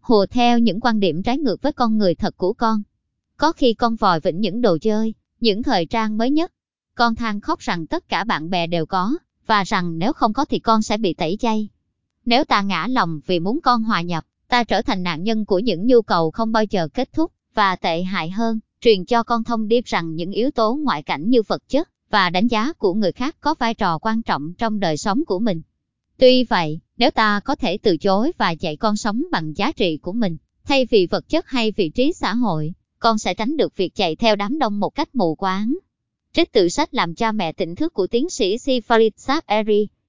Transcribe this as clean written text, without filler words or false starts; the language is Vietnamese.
hùa theo những quan điểm trái ngược với con người thật của con. Có khi con vòi vĩnh những đồ chơi, những thời trang mới nhất. Con than khóc rằng tất cả bạn bè đều có, và rằng nếu không có thì con sẽ bị tẩy chay. Nếu ta ngã lòng vì muốn con hòa nhập, ta trở thành nạn nhân của những nhu cầu không bao giờ kết thúc, và tệ hại hơn, truyền cho con thông điệp rằng những yếu tố ngoại cảnh như vật chất và đánh giá của người khác có vai trò quan trọng trong đời sống của mình. Tuy vậy, nếu ta có thể từ chối và dạy con sống bằng giá trị của mình, thay vì vật chất hay vị trí xã hội, con sẽ tránh được việc chạy theo đám đông một cách mù quáng. Trích từ sách Làm cha mẹ tỉnh thức của tiến sĩ C. Farid Saab Eri.